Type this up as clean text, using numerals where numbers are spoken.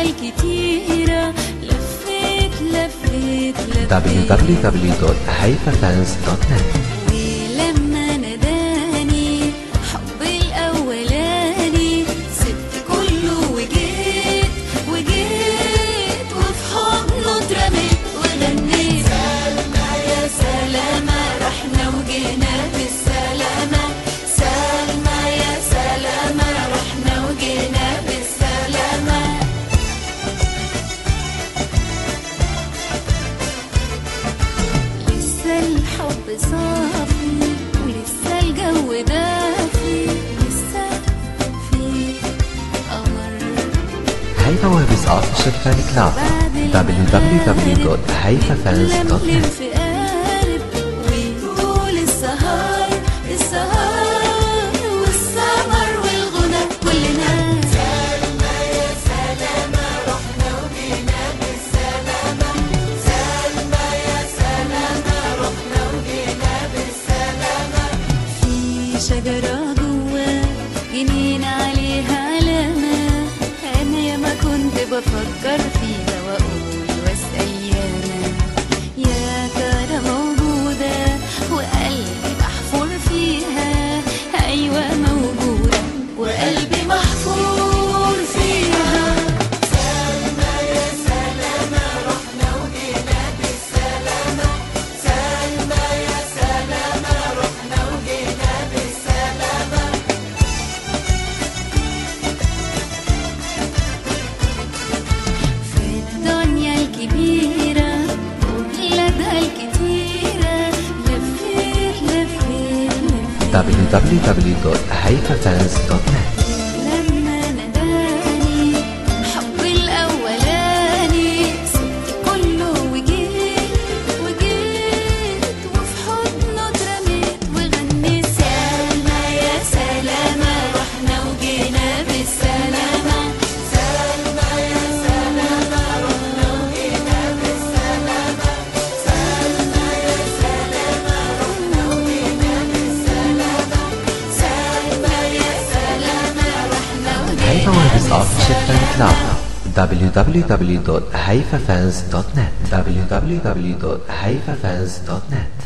الكتيرة لفيت www.haifafans.net. ولما ناداني حب الأولاني سبت كله وجيت وفي حضنه اترميت وغنيت سلمى يا سلامة رحنا وجينا بالسلامة. سلمى يا سلامة رحنا وجينا بالسلامة. لسه الحب صافي ولسه الجو دافي لسه في قمر. Haifa Wahabis Official Fan Club www.haifafans.net. في قارب ويقول السهر والسمر والغنى كلنا. سلمى يا سلامة رحنا وجينا بالسلامة. سلمى يا سلامة رحنا وجينا بالسلامة. في شجرة جوا جنين عليها علامة، أنا ياما كنت بفكر فيها وأقول وأسأل يا ترى موجودة وقلبي محفور فيها. أيوة موجودة وقلبي محفور فيها. سلمى يا سلامة رحنا وجينا بالسلامة. سلمى يا سلامة رحنا وجينا بالسلامة. في الدنيا الكبيرة وبلادها الكتيرة لفيت www.haifafans.net. لما ناداني حب الأولاني سبت كله وجيت وفي حضنه اترميت وغنيت سلمى يا سلامة رحنا وجينا بالسلامة. سلمى يا سلامة رحنا وجينا بالسلامة. سلمى يا سلامة رحنا وجينا بالسلامة. سلمى يا سلامة رحنا وجينا Haifa Wahabis Official Fan Club www.haifafans.net.